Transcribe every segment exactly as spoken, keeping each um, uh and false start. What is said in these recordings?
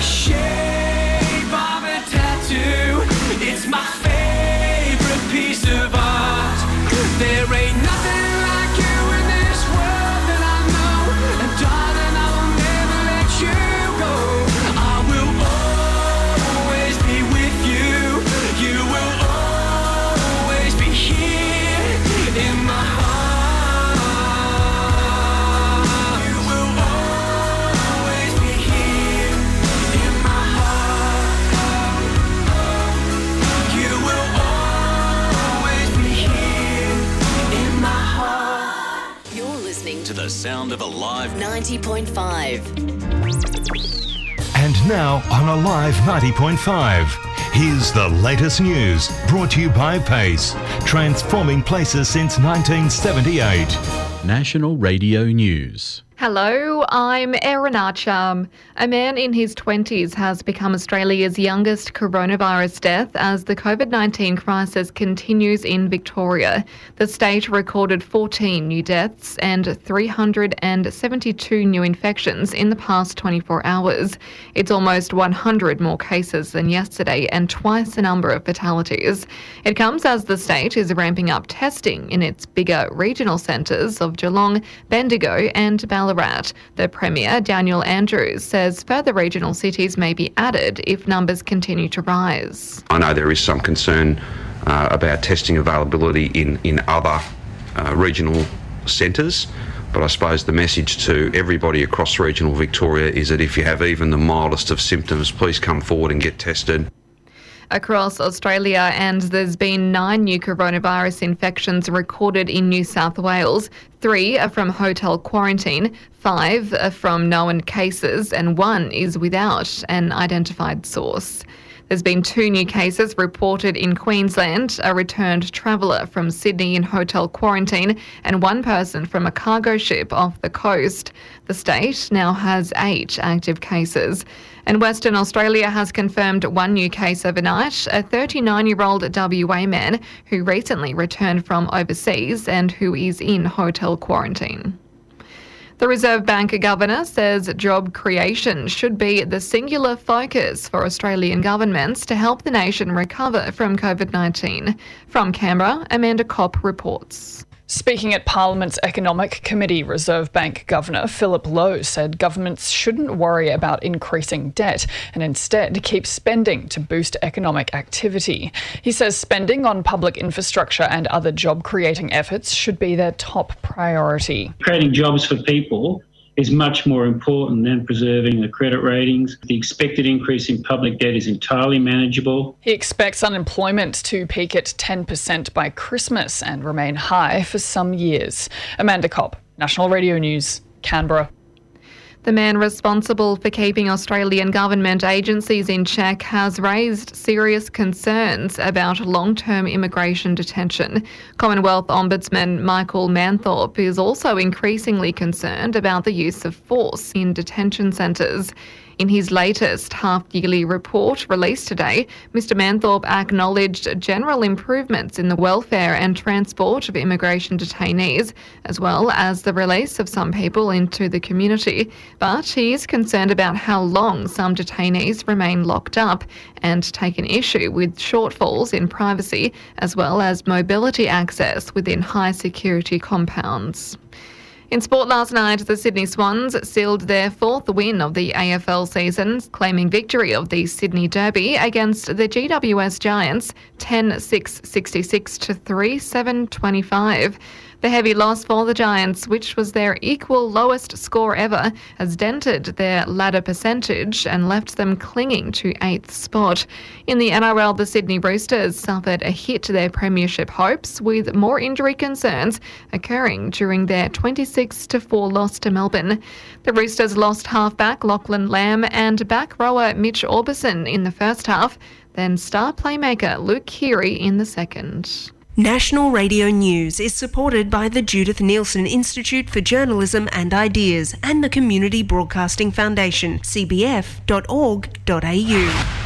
shape of a tattoo. It's my favorite piece of art. There ain't nothing like you in this world that I know. And darling, I will never let you go. I will always be with you. You will always be here in my heart. You will always be here in my heart. You will always be here in my heart. You're listening To the sound of Alive. ninety point five. And now on Alive ninety point five, here's the latest news brought to you by Pace, transforming places since nineteen seventy-eight. National Radio News. Hello, I'm Erin Archam. A man in his twenties has become Australia's youngest coronavirus death as the COVID nineteen crisis continues in Victoria. The state recorded fourteen new deaths and three hundred seventy-two new infections in the past twenty-four hours. It's almost one hundred more cases than yesterday and twice the number of fatalities. It comes as the state is ramping up testing in its bigger regional centres of Geelong, Bendigo and Ballarat. The Premier, Daniel Andrews, says further regional cities may be added if numbers continue to rise. I know there is some concern uh, about testing availability in, in other uh, regional centres, but I suppose the message to everybody across regional Victoria is that if you have even the mildest of symptoms, please come forward and get tested. Across Australia, and there's been nine new coronavirus infections recorded in New South Wales. Three are from hotel quarantine, five are from known cases, and one is without an identified source. There's been two new cases reported in Queensland, a returned traveller from Sydney in hotel quarantine and one person from a cargo ship off the coast. The state now has eight active cases. And Western Australia has confirmed one new case overnight, a thirty-nine-year-old W A man who recently returned from overseas and who is in hotel quarantine. The Reserve Bank Governor says job creation should be the singular focus for Australian governments to help the nation recover from COVID nineteen. From Canberra, Amanda Kopp reports. Speaking at Parliament's Economic Committee, Reserve Bank Governor Philip Lowe said governments shouldn't worry about increasing debt and instead keep spending to boost economic activity. He says spending on public infrastructure and other job-creating efforts should be their top priority. Creating jobs for people is much more important than preserving the credit ratings. The expected increase in public debt is entirely manageable. He expects unemployment to peak at ten percent by Christmas and remain high for some years. Amanda Kopp, National Radio News, Canberra. The man responsible for keeping Australian government agencies in check has raised serious concerns about long-term immigration detention. Commonwealth Ombudsman Michael Manthorpe is also increasingly concerned about the use of force in detention centres. In his latest half-yearly report released today, Mr Manthorpe acknowledged general improvements in the welfare and transport of immigration detainees, as well as the release of some people into the community. But he is concerned about how long some detainees remain locked up and taken issue with shortfalls in privacy, as well as mobility access within high-security compounds. In sport last night, the Sydney Swans sealed their fourth win of the A F L season, claiming victory of the Sydney Derby against the G W S Giants ten six sixty-six to three seven twenty-five. The heavy loss for the Giants, which was their equal lowest score ever, has dented their ladder percentage and left them clinging to eighth spot. In the N R L, the Sydney Roosters suffered a hit to their premiership hopes, with more injury concerns occurring during their twenty-six to four loss to Melbourne. The Roosters lost halfback Lachlan Lamb and back rower Mitch Orbison in the first half, then star playmaker Luke Keary in the second. National Radio News is supported by the Judith Neilson Institute for Journalism and Ideas and the Community Broadcasting Foundation, c b f dot org dot a u.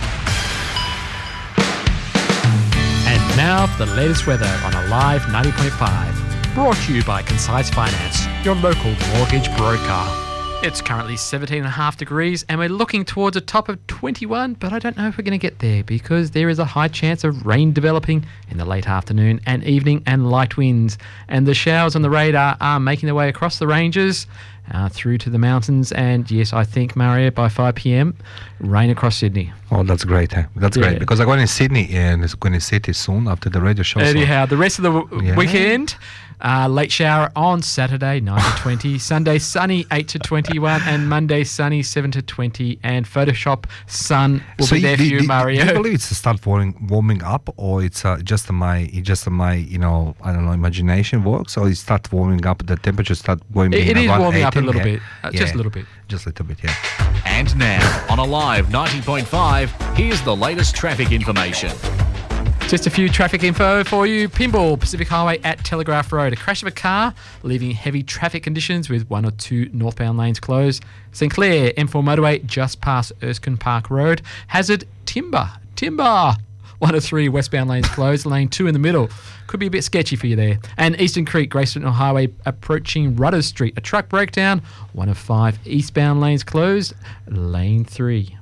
And now for the latest weather on Alive ninety point five. Brought to you by Concise Finance, your local mortgage broker. It's currently seventeen and a half degrees and we're looking towards a top of twenty-one, but I don't know if we're going to get there because there is a high chance of rain developing in the late afternoon and evening and light winds. And the showers on the radar are making their way across the ranges uh, through to the mountains. And yes, I think, Mario, by five p.m, rain across Sydney. Oh, that's great. Huh? That's yeah. great because I'm going to Sydney and it's going to City soon after the radio show. Anyhow, the rest of the w- yeah. weekend... Uh, late shower on Saturday, nine to twenty. Sunday, sunny, eight to twenty-one. And Monday, sunny, seven to twenty. And Photoshop sun will so be there do, for you, do, Mario. Do you believe it's start warming, warming up, or it's uh, just my, just my, you know, I don't know, imagination works, or it start warming up, the temperature start going It, it is warming up a little yeah. bit, uh, yeah. just a little bit. Just a little bit, yeah. And now, on Alive ninety point five, here's the latest traffic information. Just a few traffic info for you. Pinball, Pacific Highway at Telegraph Road. A crash of a car, leaving heavy traffic conditions with one or two northbound lanes closed. St Clair, M four motorway just past Erskine Park Road. Hazard, Timber. Timber! one oh three westbound lanes closed. Lane two in the middle. Could be a bit sketchy for you there. And Eastern Creek, Great Stretton Highway approaching Rudders Street. A truck breakdown. one oh five eastbound lanes closed. Lane three.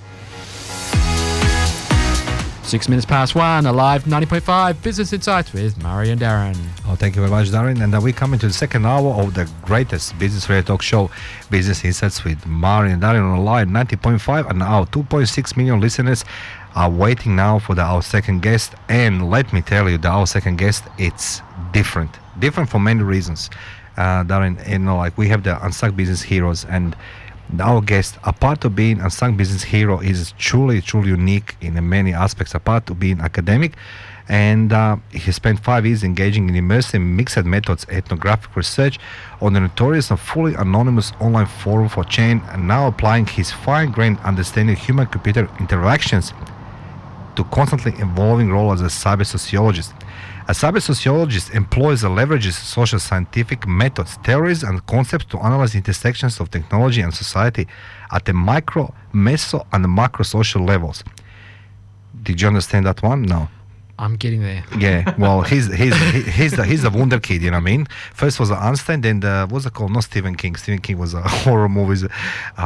Six minutes past one, Alive ninety point five, Business Insights with Murray and Darren. Oh, thank you very much, Darren. And uh, we come into the second hour of the greatest business radio talk show, Business Insights with Murray and Darren on Alive ninety point five. And now two point six million listeners are waiting now for the, our second guest. And let me tell you, the, our second guest, it's different. Different for many reasons. Uh, Darren, you know, like we have the Unstuck Business Heroes, and our guest, apart of being a Unsung Business Hero, is truly, truly unique in many aspects, apart of being academic. And uh, he spent five years engaging in immersive mixed methods ethnographic research on the notorious and fully anonymous online forum for Chain, and now applying his fine-grained understanding of human-computer interactions to constantly evolving role as a cyber sociologist. A cyber sociologist employs and leverages social scientific methods, theories, and concepts to analyze intersections of technology and society at the micro, meso, and macro social levels. Did you understand that one? No. I'm getting there. Yeah, well, he's he's he's the he's the wonder kid. You know what I mean? First was Einstein, then the what's it called? Not Stephen King. Stephen King was a horror movies. Uh,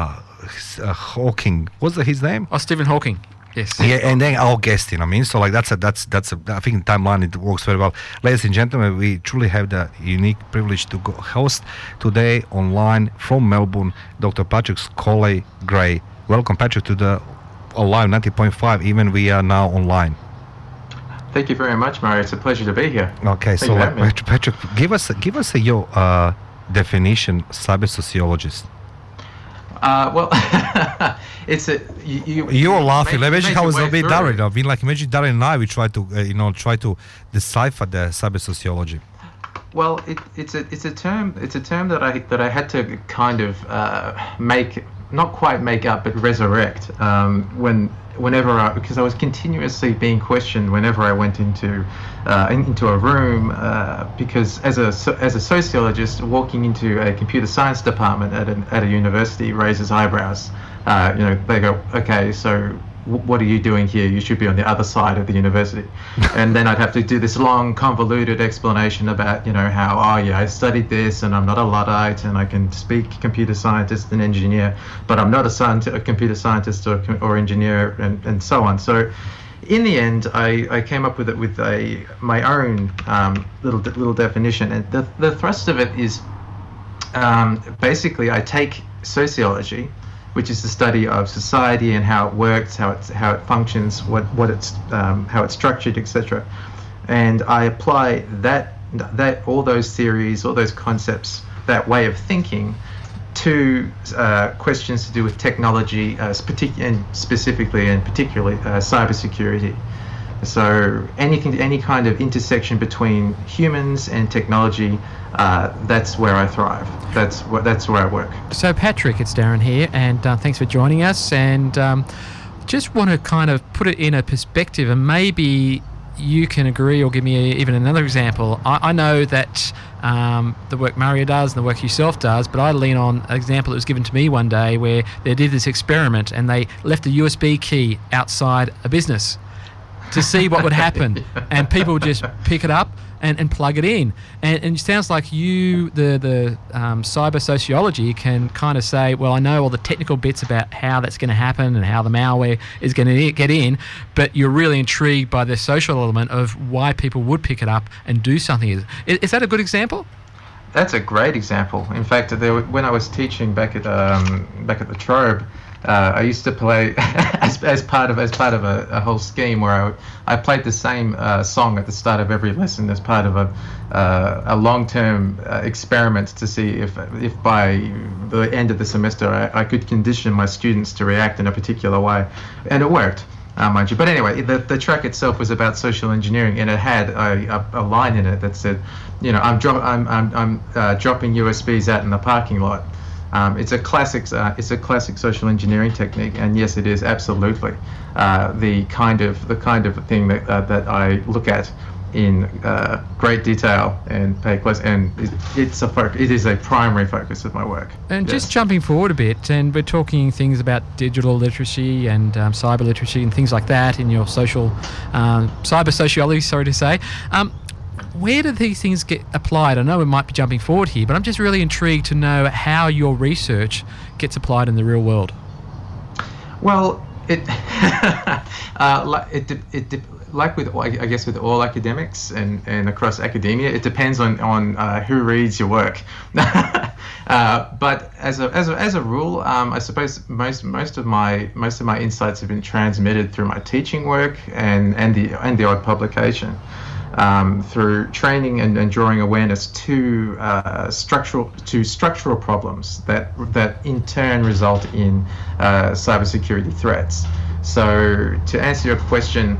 uh, Hawking. What's the, his name? Oh, Stephen Hawking. Yes. Yeah, and then our guest, you know what I mean? So like that's a that's that's a I think in timeline it works very well. Ladies and gentlemen, we truly have the unique privilege to go host today online from Melbourne, Doctor Patrick Scoley Gray. Welcome, Patrick, to the Alive ninety point five, even we are now online. Thank you very much, Mario. It's a pleasure to be here. Okay, Thank so like, Patrick, Patrick, give us give us a, your uh, definition, cyber sociologist. Uh, well, it's a you. you You're laughing. Make, imagine how it was a bit through. Darren. I mean, like imagine Darren and I. We try to, uh, you know, try to decipher the cyber sociology. Well, it, it's a it's a term it's a term that I that I had to kind of uh, make not quite make up but resurrect um, when whenever I because I was continuously being questioned whenever I went into uh, in, into a room uh, because as a so, as a sociologist walking into a computer science department at an, at a university raises eyebrows. Uh, you know, they go, okay, so what are you doing here? You should be on the other side of the university. And then I'd have to do this long, convoluted explanation about, you know, how, oh, yeah, I studied this and I'm not a Luddite and I can speak computer scientist and engineer, but I'm not a, scientist, a computer scientist or, or engineer and, and so on. So in the end, I, I came up with it with a my own um, little little definition. And the, the thrust of it is um, basically I take sociology, which is the study of society and how it works, how it how it functions, what what it's um, how it's structured, et cetera. And I apply that that all those theories, all those concepts, that way of thinking, to uh, questions to do with technology, uh, partic- and specifically and particularly uh, cybersecurity. So anything, any kind of intersection between humans and technology, uh, that's where I thrive. That's what. That's where I work. So Patrick, it's Darren here, and uh, thanks for joining us. And um, just want to kind of put it in a perspective, and maybe you can agree or give me a, even another example. I, I know that um, the work Mario does and the work yourself does, but I lean on an example that was given to me one day where they did this experiment and they left a U S B key outside a business. to see what would happen, and people would just pick it up and, and plug it in. And, and it sounds like you, the the um, cyber sociology, can kind of say, well, I know all the technical bits about how that's going to happen and how the malware is going to get in, but you're really intrigued by the social element of why people would pick it up and do something. Is, is that a good example? That's a great example. In fact, there, when I was teaching back at um, back at the Trobe, uh, I used to play as, as part of as part of a, a whole scheme where I, I played the same uh, song at the start of every lesson as part of a uh, a long-term uh, experiment to see if if by the end of the semester I, I could condition my students to react in a particular way, and it worked. Uh, mind you. But anyway, the, the track itself was about social engineering, and it had a, a, a line in it that said, you know, I'm, dro- I'm, I'm, I'm uh, dropping U S Bs out in the parking lot. Um, it's a classic, uh, it's a classic social engineering technique, and yes, it is absolutely uh, the kind of the kind of thing that uh, that I look at in uh, great detail and pay close. And it, it's a fo- it is a primary focus of my work. And yes. Just jumping forward a bit, and we're talking things about digital literacy and um, cyber literacy and things like that in your social um, cyber sociology. Sorry to say. Um, Where do these things get applied? I know we might be jumping forward here, but I'm just really intrigued to know how your research gets applied in the real world. Well, it, uh, like, it, it, it, like with, I guess, with all academics and, and across academia, it depends on on uh, who reads your work. uh, but as a as a as a rule, um, I suppose most most of my most of my insights have been transmitted through my teaching work and and the and the odd publication. Um, through training and, and drawing awareness to uh, structural to structural problems that that in turn result in uh, cybersecurity threats. So to answer your question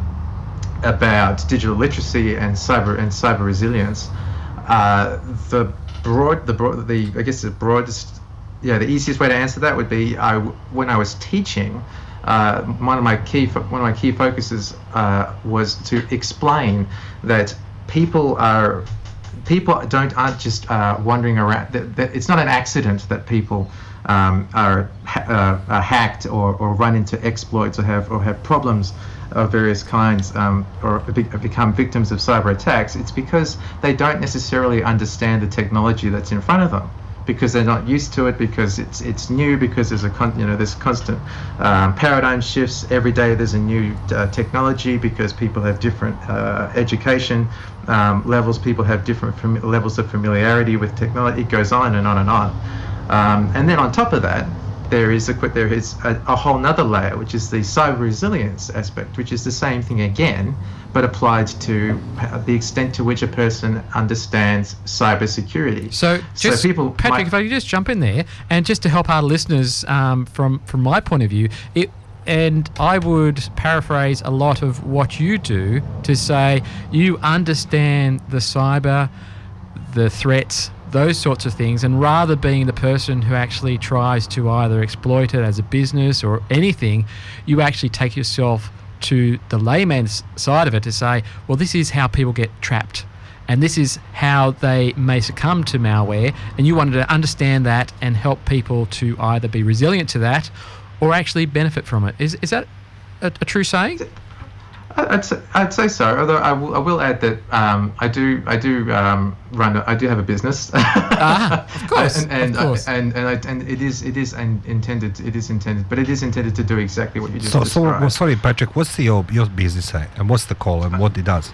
about digital literacy and cyber and cyber resilience, uh, the broad the broad the I guess the broadest yeah the easiest way to answer that would be I when I was teaching. Uh, one of my key fo- one of my key focuses uh, was to explain that people are people don't aren't just uh, wandering around. That, that it's not an accident that people um, are, ha- uh, are hacked or, or run into exploits or have or have problems of various kinds um, or be- become victims of cyber attacks. It's because they don't necessarily understand the technology that's in front of them, because they're not used to it, because it's it's new, because there's a con- you know there's constant um, paradigm shifts every day. There's a new uh, technology, because people have different uh, education um, levels. People have different fam- levels of familiarity with technology. It goes on and on and on. Um, and then on top of that, there is a there is a, a whole nother layer, which is the cyber resilience aspect, which is the same thing again, but applied to the extent to which a person understands cybersecurity. So, just, so people Patrick, might, if I could just jump in there, and just to help our listeners um, from from my point of view, it, and I would paraphrase a lot of what you do to say you understand the cyber, the threats, those sorts of things, and rather being the person who actually tries to either exploit it as a business or anything, you actually take yourself to the layman's side of it to say, well, this is how people get trapped, and this is how they may succumb to malware, and you wanted to understand that and help people to either be resilient to that or actually benefit from it. Is is that a, a true saying? I'd say, I'd say so. Although I will, I will add that um, I do, I do um, run, a, I do have a business. Ah, of course, and and, of course. I, and and I, and it is, it is an intended, it is intended, but it is intended to do exactly what you just so, described. So, well, sorry, Patrick, what's the, your your business say, and what's the call, and what it does?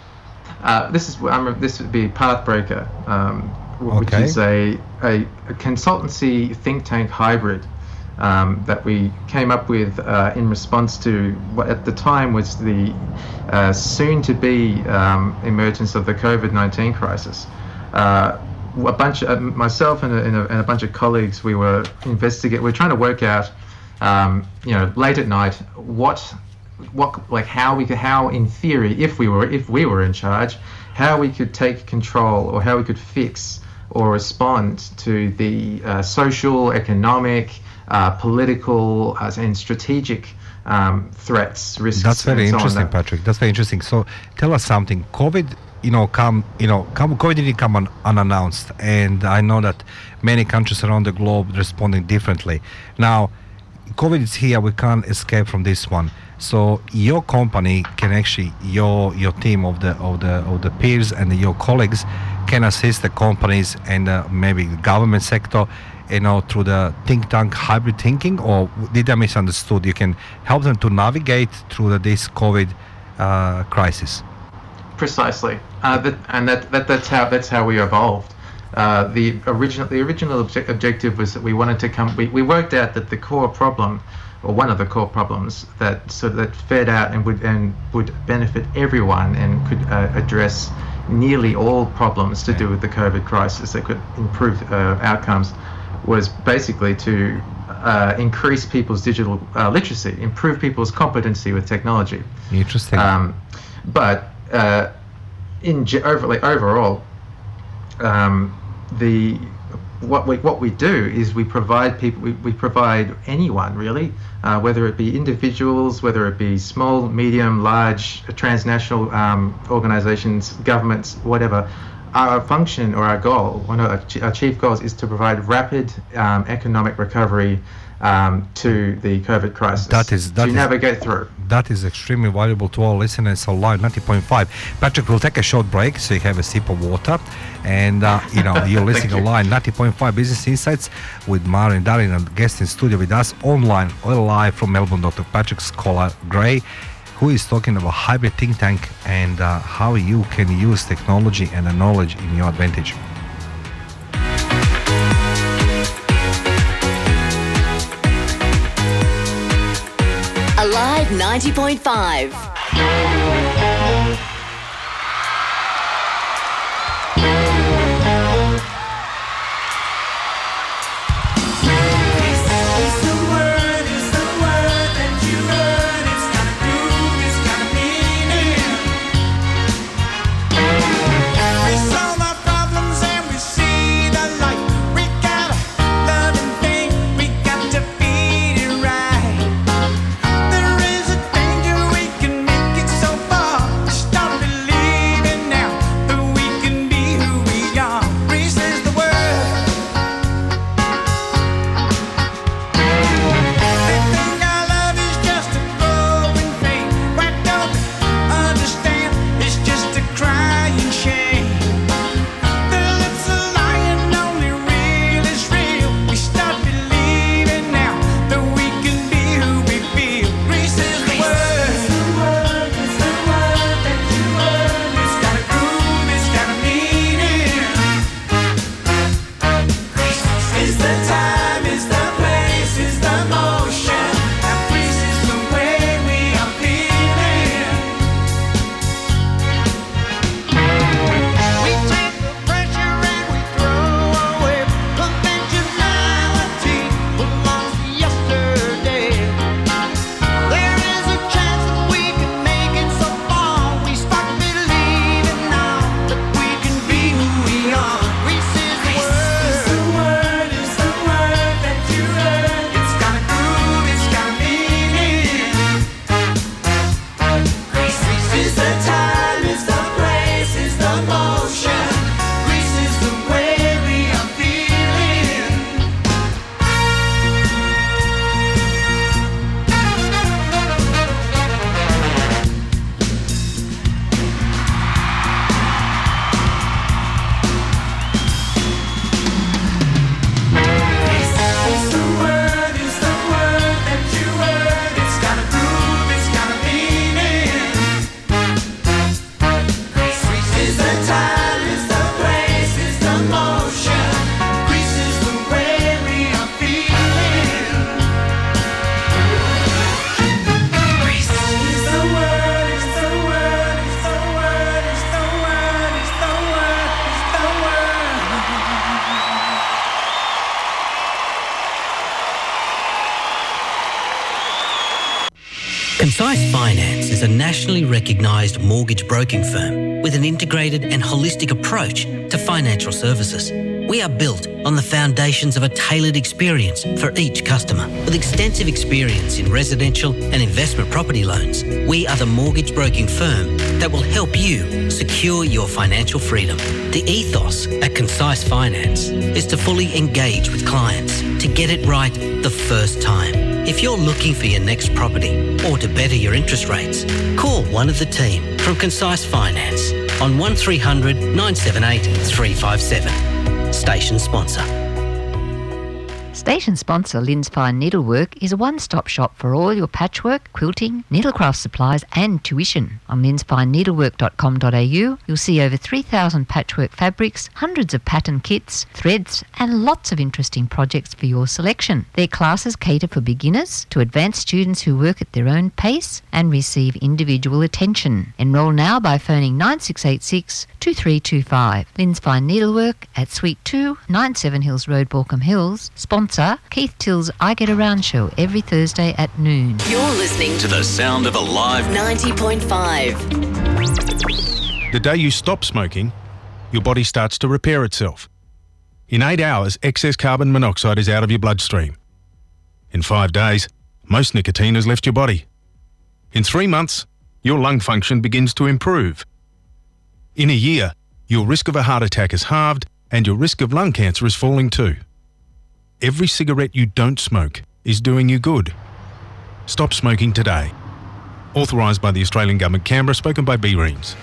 Uh, this is, I'm, a- this would be Pathbreaker, um, which Okay. is a, a a consultancy think tank hybrid. Um, that we came up with uh, in response to what at the time was the uh, soon-to-be um, emergence of the COVID nineteen crisis. Uh, a bunch, of, myself and a, and, a, and a bunch of colleagues, we were investigate. We we're trying to work out, um, you know, late at night, what, what, like how we could, how in theory, if we were, if we were in charge, how we could take control or how we could fix or respond to the uh, social, economic, Uh, political uh, and strategic um, threats, risks. That's very and so on interesting, that- Patrick. That's very interesting. So, tell us something. COVID, you know, come, you know, come, COVID didn't come un- unannounced, and I know that many countries around the globe responding differently. Now, COVID is here. We can't escape from this one. So your company can actually, your your team of the of the of the peers and your colleagues can assist the companies and uh, maybe the government sector, you know, through the think tank hybrid thinking, or did I misunderstood? You can help them to navigate through the, this COVID uh, crisis. Precisely, uh, that, and that, that that's how that's how we evolved. Uh, the original the original obje- objective was that we wanted to come. We, we worked out that the core problem, or one of the core problems that sort of that fed out and would and would benefit everyone and could uh, address nearly all problems to do with the COVID crisis that could improve uh, outcomes, was basically to uh, increase people's digital uh, literacy, improve people's competency with technology. Interesting. Um, but uh, in ge- overly, overall, um, the what we what we do is we provide people we, we provide anyone really, uh, whether it be individuals, whether it be small, medium, large, transnational um, organizations, governments, whatever. Our function or our goal, one of our chief goals, is to provide rapid um, economic recovery um, to the COVID crisis. That is that to is, navigate through. That is extremely valuable to all listeners on Live ninety point five. Patrick, we'll take a short break so you have a sip of water, and uh, you know you're listening to Live ninety point five Business Insights with Mari and Darin, and guest in studio with us online or live from Melbourne, Doctor Patrick Scholar-Gray, who is talking about hybrid think tank and uh, how you can use technology and the knowledge in your advantage. Alive ninety point five. Concise Finance is a nationally recognised mortgage broking firm with an integrated and holistic approach to financial services. We are built on the foundations of a tailored experience for each customer. With extensive experience in residential and investment property loans, we are the mortgage broking firm that will help you secure your financial freedom. The ethos at Concise Finance is to fully engage with clients to get it right the first time. If you're looking for your next property or to better your interest rates, call one of the team from Concise Finance on one three hundred nine seven eight three five seven. Station sponsor. Station sponsor Lynn's Fine Needlework is a one-stop shop for all your patchwork, quilting, needlecraft supplies and tuition. On lyns fine needlework dot com dot a u, you'll see over three thousand patchwork fabrics, hundreds of pattern kits, threads and lots of interesting projects for your selection. Their classes cater for beginners to advanced students who work at their own pace and receive individual attention. Enrol now by phoning nine six eight six two three two five. Lynn's Fine Needlework at Suite two, ninety-seven Hills Road, Baulkham Hills. Sponsor Keith Till's I Get Around show every Thursday at noon. You're listening To the sound of a live ninety point five. The day you stop smoking, your body starts to repair itself. In eight hours, excess carbon monoxide is out of your bloodstream. In five days, most nicotine has left your body. In three months, your lung function begins to improve. In a year, your risk of a heart attack is halved and your risk of lung cancer is falling too. Every cigarette you don't smoke is doing you good. Stop smoking today. Authorised by the Australian Government, Canberra, spoken by B. Reams.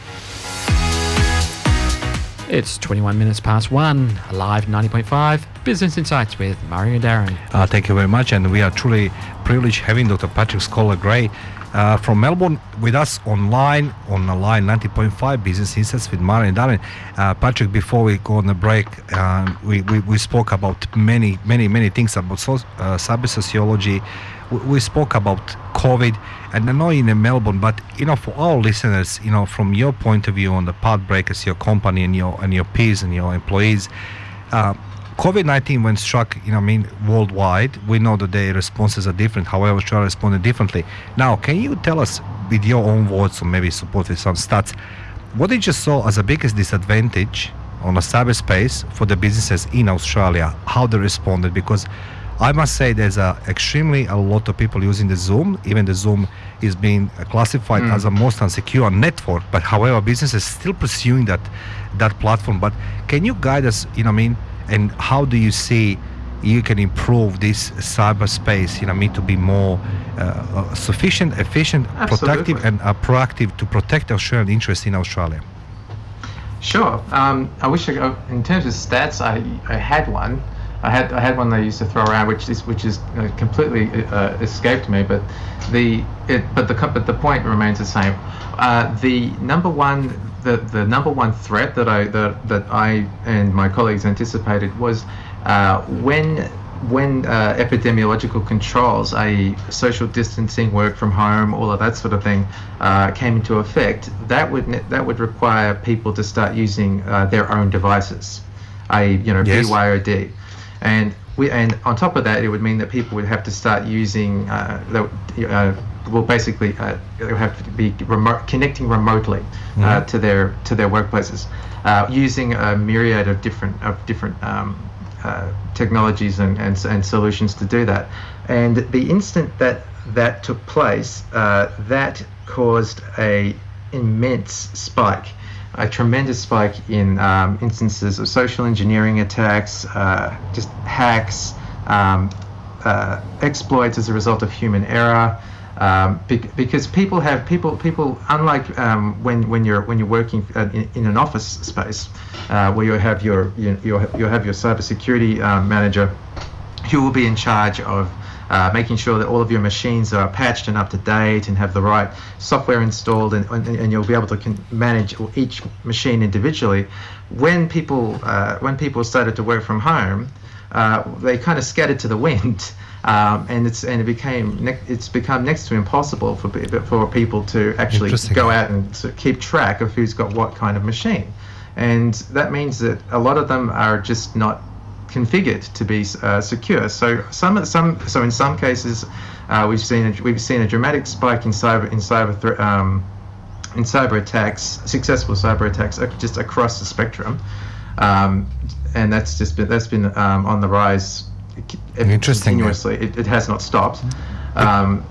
It's twenty-one minutes past one, live ninety point five, Business Insights with Murray and Darren. Uh, thank you very much, and we are truly privileged having Doctor Patrick Scholar-Gray uh, from Melbourne with us online on the line ninety point five Business Insights with Murray and Darren. Uh, Patrick, before we go on the break, uh, we, we, we spoke about many, many, many things about so, uh, cyber sociology. We, we spoke about COVID, and I know in Melbourne, but you know, for our listeners, you know, from your point of view on the Pathbreakers, your company and your and your peers and your employees, uh, COVID nineteen when struck, you know, I mean, worldwide, we know that their responses are different. However, Australia responded differently. Now, can you tell us with your own words, or maybe support with some stats, what did you saw as the biggest disadvantage on the cyberspace for the businesses in Australia? How they responded? Because I must say there's a extremely a lot of people using the Zoom. Even the Zoom is being classified mm. as a most unsecure network. But however, businesses still pursuing that that platform. But can you guide us, you know what I mean, and how do you see you can improve this cyberspace, you know, I mean, to be more uh, sufficient, efficient, Absolutely. productive, and uh, proactive to protect Australian interests in Australia? Sure. Um, I wish I, in terms of stats, I, I had one. I had I had one they used to throw around, which is which is uh, completely uh, escaped me. But the it, but the but the point remains the same. Uh, the number one the, the number one threat that I that, that I and my colleagues anticipated was uh, when when uh, epidemiological controls, that is, social distancing, work from home, all of that sort of thing, uh, came into effect. That would that would require people to start using uh, their own devices, that is, you know, yes. B Y O D. And we, and on top of that, it would mean that people would have to start using, uh, uh, well, basically, uh, they would have to be remote, connecting remotely uh, mm-hmm. to their to their workplaces, uh, using a myriad of different of different um, uh, technologies and, and and solutions to do that. And the instant that that took place, uh, that caused a immense spike. A tremendous spike in um, instances of social engineering attacks, uh, just hacks, um, uh, exploits as a result of human error, um, be- because people have people people unlike um, when when you're when you're working in, in an office space uh, where you have your you you have your cybersecurity uh, manager who will be in charge of Uh, making sure that all of your machines are patched and up to date and have the right software installed, and, and, and you'll be able to con- manage each machine individually. When people uh, when people started to work from home, uh, they kind of scattered to the wind, um, and it's and it became ne- it's become next to impossible for for people to actually go out and to keep track of who's got what kind of machine, and that means that a lot of them are just not configured to be uh, secure. So some some so in some cases uh, we've seen a, we've seen a dramatic spike in cyber in cyber th- um, in cyber attacks, successful cyber attacks uh, just across the spectrum. um, and that's just been that's been um, on the rise Interesting. continuously. It, it has not stopped. Um,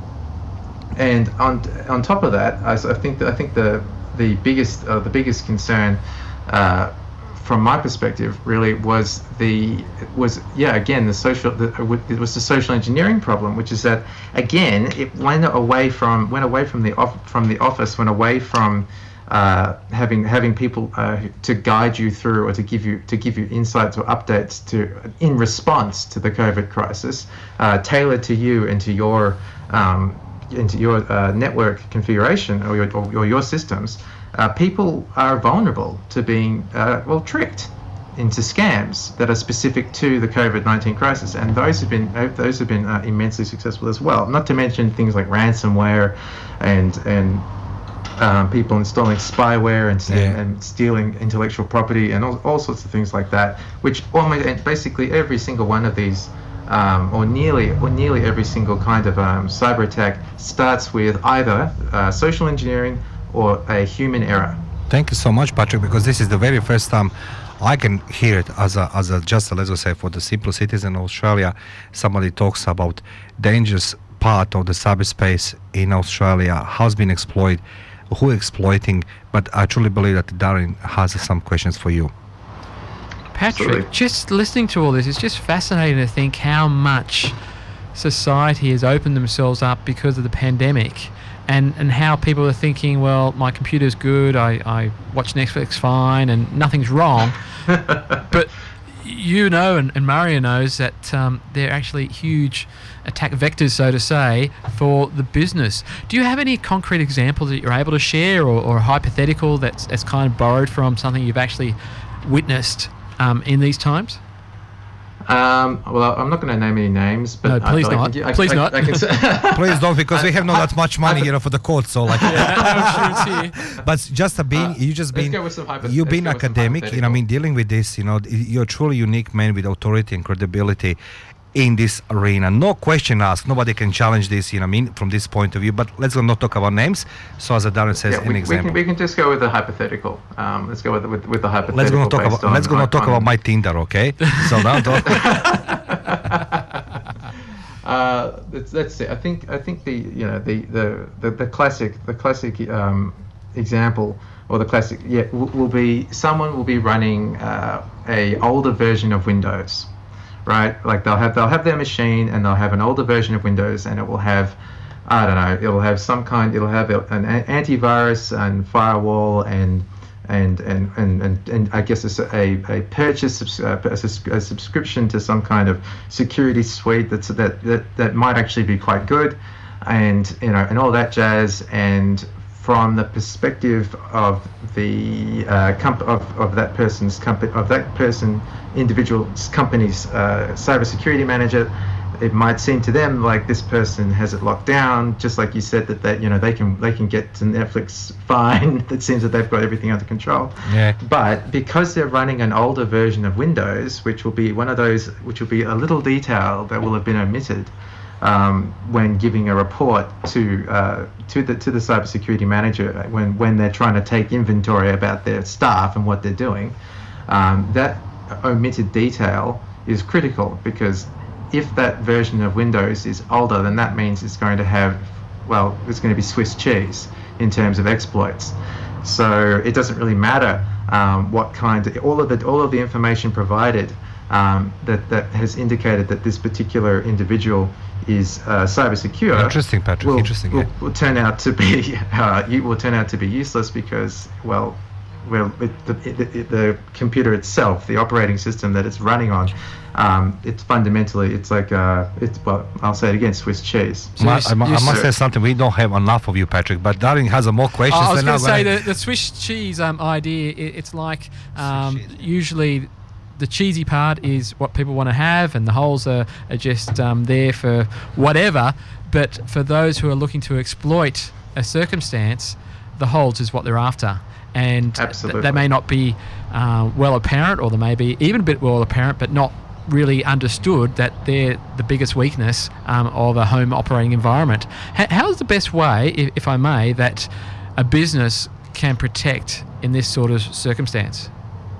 and on on top of that, I, I think that I think the the biggest uh, the biggest concern uh, from my perspective really was the was yeah again the social the, it was the social engineering problem, which is that again it went away from went away from the off, from the office went away from uh, having having people uh, to guide you through or to give you to give you insights or updates to in response to the COVID crisis, uh, tailored to you and to your um, into your uh, network configuration or your, or, or your systems. Uh, people are vulnerable to being uh, well tricked into scams that are specific to the COVID nineteen crisis, and those have been uh, those have been uh, immensely successful as well. Not to mention things like ransomware and and um, people installing spyware and, Yeah. and stealing intellectual property and all, all sorts of things like that. Which almost and basically every single one of these. Um, or nearly, or nearly every single kind of um, cyber attack starts with either uh, social engineering or a human error. Thank you so much, Patrick, because this is the very first time I can hear it as a, as a just, let's say, for the simple citizen of Australia, somebody talks about dangerous part of the cyberspace in Australia, how's been exploited, who exploiting, but I truly believe that Darren has some questions for you. Patrick, Absolutely. just listening to all this, it's just fascinating to think how much society has opened themselves up because of the pandemic, and, and how people are thinking, well, my computer's good, I, I watch Netflix fine, and nothing's wrong. But you know, and, and Mario knows that um, they're actually huge attack vectors, so to say, for the business. Do you have any concrete examples that you're able to share, or, or hypothetical that's, that's kind of borrowed from something you've actually witnessed Um, in these times? Um, well, I'm not going to name any names, but No, please I, I not. can, I, Please I, not. I can, Please don't, because we have not that much money, you know, for the court. So like, Yeah, but just a being, Uh, you just let's been, go with some hypo- you've let's been go with some academic, you know, I mean, dealing with this, you know, you're a truly unique man with authority and credibility in this arena. No question asked. Nobody can challenge this, you know, I mean, from this point of view. But let's not talk about names. So as Darren says, yeah, an we, we, example. can, we can just go with the hypothetical. Um, let's go with with, with the hypothetical. Let's go not talk based about. on- Let's go not talk on- about my Tinder, okay? So now don't. Uh, let's, let's see. I think I think the you know the the, the, the classic the classic um, example or the classic yeah will, will be someone will be running uh, a older version of Windows, right? Like they'll have they'll have their machine and they'll have an older version of Windows, and it will have I don't know it'll have some kind it'll have an antivirus and firewall and and and and and, and I guess it's a a purchase uh, a, sus- a subscription to some kind of security suite that's that that that might actually be quite good, and you know and all that jazz. And from the perspective of the uh, comp- of of that person's company of that person individual's company's uh, cybersecurity manager, it might seem to them like this person has it locked down, just like you said that that you know they can they can get to Netflix fine. It seems that they've got everything under control. Yeah. But because they're running an older version of Windows, which will be one of those, which will be a little detail that will have been omitted um, when giving a report to uh, to the to the cybersecurity manager when when they're trying to take inventory about their staff and what they're doing, um, that omitted detail is critical, because if that version of Windows is older, then that means it's going to have, well, it's going to be Swiss cheese in terms of exploits. So it doesn't really matter um, what kind of, all of the all of the information provided um, that that has indicated that this particular individual is uh, cyber secure. Interesting, Patrick. Will, Interesting. will, Yeah. will turn out to be uh, you will turn out to be useless because, well, well, it, the, it, the computer itself, the operating system that it's running on, um, it's fundamentally, it's like, uh, it's, well, I'll say it again, Swiss cheese. So Ma- I, I must say something. We don't have enough of you, Patrick. But Darren has a more questions. I was than going to say I- the, the Swiss cheese um, idea. It, it's like um, usually the cheesy part is what people want to have, and the holes are, are just um, there for whatever. But for those who are looking to exploit a circumstance, the holes is what they're after. And th- they may not be uh, well apparent, or they may be even a bit well apparent, but not really understood that they're the biggest weakness um, of a home operating environment. H- how's the best way, if, if I may, that a business can protect in this sort of circumstance?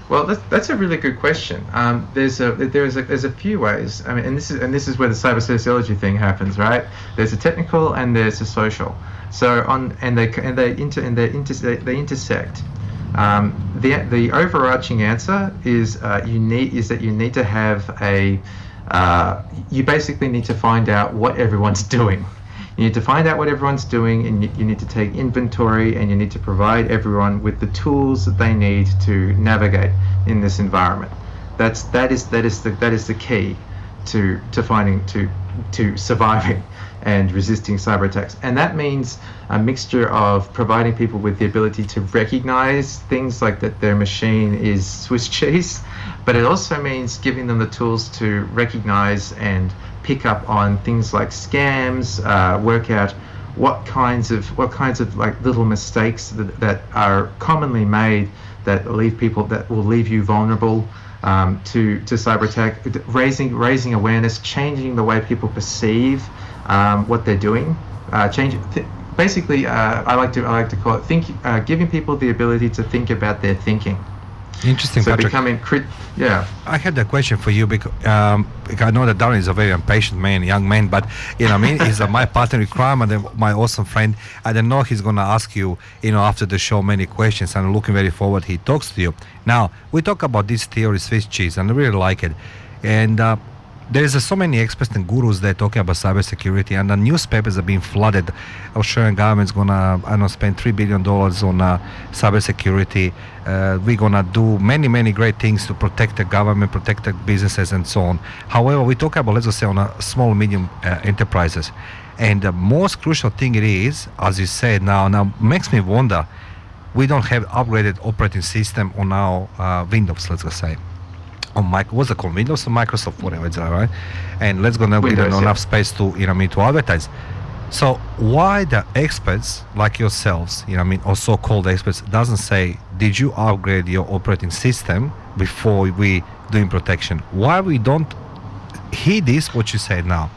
Well, that's, that's a really good question. Um, there's a there's a there's a few ways. I mean, and this is and this is where the cyber sociology thing happens, right? There's a technical and there's a social. So on and they and they inter and they inter they, they intersect. Um, the the overarching answer is uh, you need is that you need to have a uh, you basically need to find out what everyone's doing. You need to find out what everyone's doing, and you, you need to take inventory, and you need to provide everyone with the tools that they need to navigate in this environment. That's that is that is the that is the key to to finding to to surviving and resisting cyber attacks. And that means a mixture of providing people with the ability to recognize things like that their machine is Swiss cheese, but it also means giving them the tools to recognize and pick up on things like scams, uh, work out what kinds of what kinds of like little mistakes that, that are commonly made that leave people that will leave you vulnerable um, to to cyber attack. Raising raising awareness, changing the way people perceive um, what they're doing. Uh, change th- basically, uh, I like to I like to call it think uh, giving people the ability to think about their thinking. Interesting, so Patrick. becoming crit- yeah. I had a question for you because, um, because I know that Darren is a very impatient man, young man, but you know, what I mean, he's uh, my partner in crime and then my awesome friend. I don't know he's gonna ask you, you know, after the show many questions, and I'm looking very forward he talks to you. Now we talk about this theory, Swiss cheese, and I really like it. And uh, there's uh, so many experts and gurus that are talking about cybersecurity, and the newspapers are being flooded. Australian government's gonna, I don't know, spend three billion dollars on uh, cybersecurity. Uh, we're gonna do many, many great things to protect the government, protect the businesses, and so on. However, we talk about, let's just say, on a small, medium uh, enterprises, and the most crucial thing it is, as you said, now, now makes me wonder. We don't have upgraded operating system on our uh, Windows, let's just say. On Mic- what's it called? Windows or Microsoft, whatever it's right? And let's go now give them enough space to, you know, I mean, to advertise. So why the experts like yourselves, you know, I mean, or so-called experts, doesn't say, did you upgrade your operating system before we doing protection? Why we don't hear this? What you said now?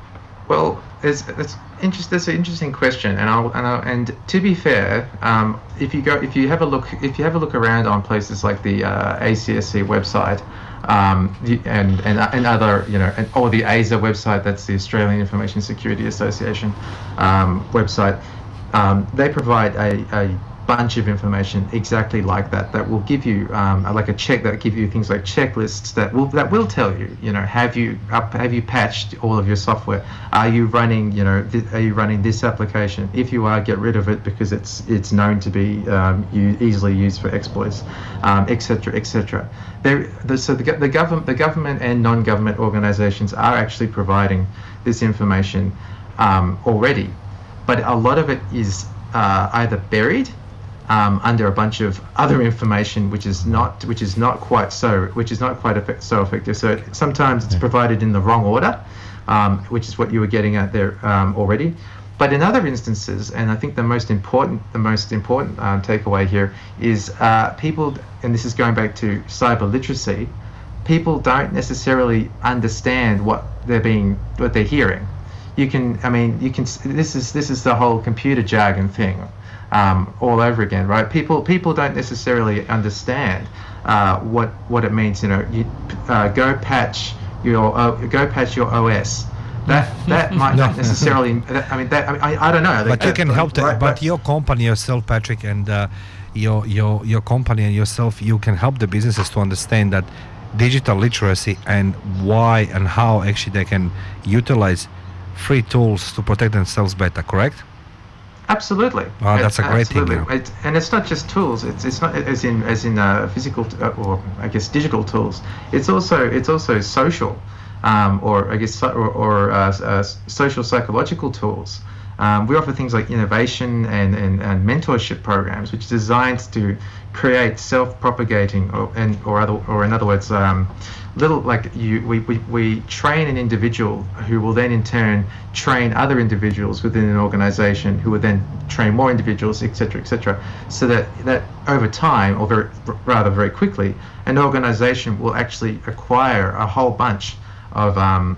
Well, it's it's interest. That's an interesting question, and I'll and I'll, and to be fair, um, if you go if you have a look if you have a look around on places like the uh, A C S C website. Um, and, and and other, you know, and, or the A S A website, that's the Australian Information Security Association um, website, um, they provide a, a bunch of information exactly like that, that will give you um, like a check, that give you things like checklists that will that will tell you, you know, have you up, have you patched all of your software? Are you running, you know, th- are you running this application? If you are, get rid of it because it's it's known to be um, you, easily used for exploits, um, et cetera, et cetera. There, the, so the, the government, the government and non-government organisations are actually providing this information um, already, but a lot of it is uh, either buried Um, under a bunch of other information, which is not, which is not quite so, which is not quite effect, so effective. So sometimes it's provided in the wrong order, um, which is what you were getting at there um, already. But in other instances, and I think the most important, the most important um, takeaway here is uh, people, and this is going back to cyber literacy. People don't necessarily understand what they're being, what they're hearing. You can, I mean, you can. This is this is the whole computer jargon thing. Um, all over again, right? People people don't necessarily understand uh, what what it means. You know, you uh, go patch your uh, go patch your O S. That that might not necessarily. I mean, that I, mean, I, I don't know. But you can help. The, right, but right. your company yourself, Patrick, and uh, your your your company and yourself, you can help the businesses to understand that digital literacy and why and how actually they can utilize free tools to protect themselves better. Correct? Absolutely. Oh, that's a great Absolutely. thing. Yeah. It, and it's not just tools. It's it's not as in as in uh, physical t- uh, or I guess digital tools. It's also it's also social, um, or I guess or, or uh, uh, social psychological tools. Um, we offer things like innovation and, and, and mentorship programs, which are designed to create self-propagating or and or other or in other words. Um, Little like you, we, we, we train an individual who will then in turn train other individuals within an organization who will then train more individuals, et cetera, et cetera. So that, that over time, or very, rather very quickly, an organization will actually acquire a whole bunch of um,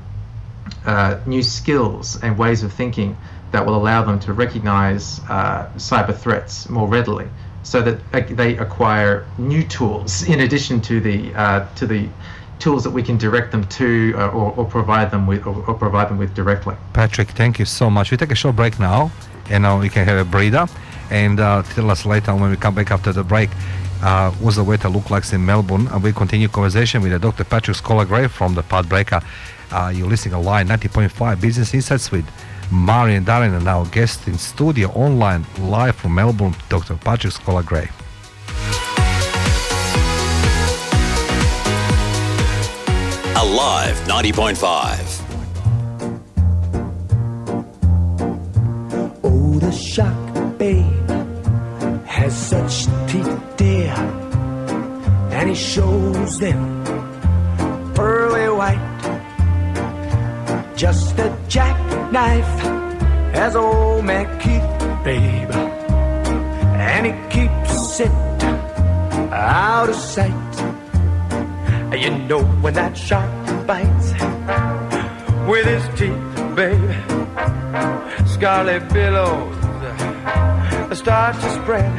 uh, new skills and ways of thinking that will allow them to recognize uh, cyber threats more readily so that uh, they acquire new tools in addition to the uh, to the tools that we can direct them to uh, or, or provide them with or, or provide them with directly. Patrick, thank you so much. We take a short break now, and now we can have a breather. And uh, tell us later when we come back after the break, uh, what's the weather look like in Melbourne? And we continue conversation with uh, Doctor Patrick Scholar-Gray from the Pathbreaker. Uh, you're listening to Line ninety point five Business Insights with Mari and Darren, and our guest in studio online live from Melbourne, Doctor Patrick Scholar-Gray. Alive ninety point five. Oh, the shark babe has such teeth, dear, and he shows them pearly white. Just a jackknife as old man Keith, babe, and he keeps it out of sight. You know when that shark bites with his teeth, babe, scarlet billows start to spread.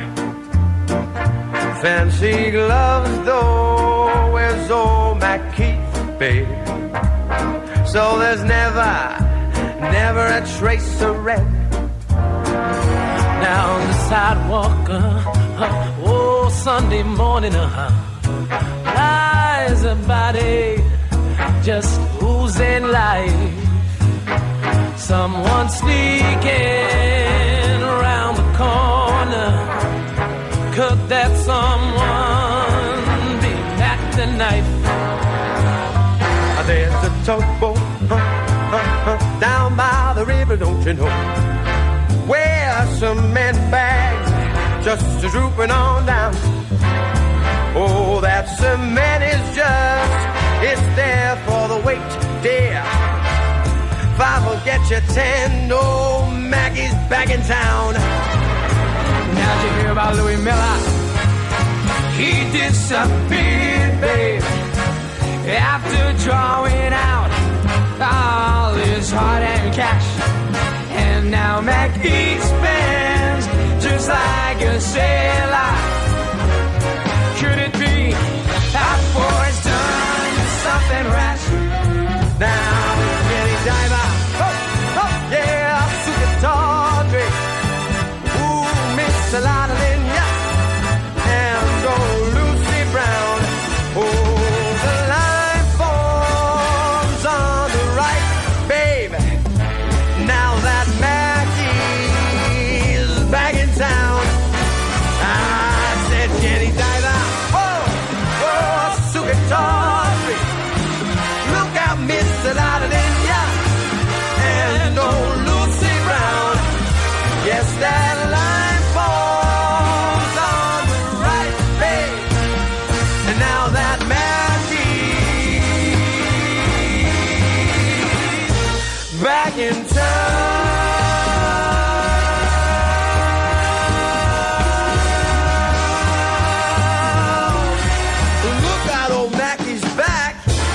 Fancy gloves though, where's old Mac Keith, babe? So there's never, never a trace of red. Now on the sidewalk, uh, oh, Sunday morning, uh, lies a body just oozing life. Someone sneaking around the corner. Could that someone be Mac the Knife? There's a tugboat uh, uh, uh, down by the river, don't you know, where cement bags just drooping on down. Oh, that cement is just, it's there for the weight, dear. Five will get you ten, oh, Maggie's back in town. Now did you hear about Louis Miller? He disappeared, babe, after drawing out all his hard-earned cash. And now Mackie spends just like a sailor. Could it be that boy's done something rash? Now Jenny Diver, oh, oh, yeah, Suka Tawdry, ooh, Miss Salada Linya, and old Lucy Brown. Oh, the line forms on the right, babe. Now that Maggie's back in town, I said Jenny Diver, oh, oh, Suka Tawdry, look out, Miss Salada Linya, and old Lucy Brown. Yes, that line falls on the right, babe. And now that Maggie's back in town. Look out, old Maggie's back.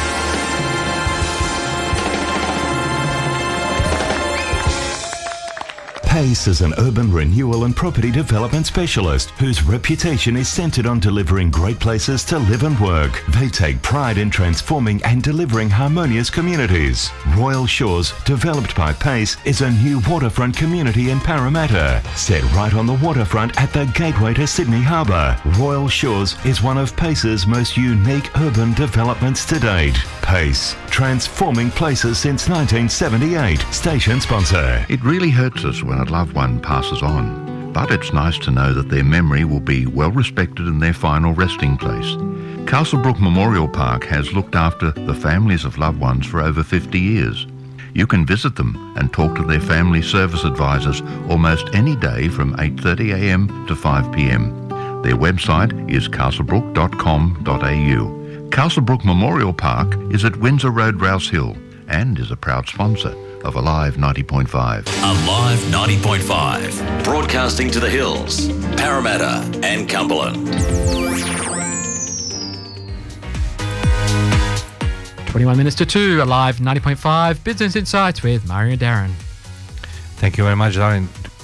Pace is an urban renewal and property development specialist whose reputation is centred on delivering great places to live and work. They take pride in transforming and delivering harmonious communities. Royal Shores, developed by Pace, is a new waterfront community in Parramatta, set right on the waterfront at the gateway to Sydney Harbour. Royal Shores is one of Pace's most unique urban developments to date. Pace, transforming places since nineteen seventy-eight. Station sponsor. It really hurts us when a loved one passes on, but it's nice to know that their memory will be well respected in their final resting place. Castlebrook Memorial Park has looked after the families of loved ones for over fifty years. You can visit them and talk to their family service advisors almost any day from eight thirty a m to five p m. Their website is castlebrook dot com dot a u. Castlebrook Memorial Park is at Windsor Road, Rouse Hill, and is a proud sponsor of Alive ninety point five. Alive ninety point five. Broadcasting to the hills, Parramatta and Cumberland. twenty-one minutes to two, Alive ninety point five, Business Insights with Mario and Darren. Thank you very much, Darren.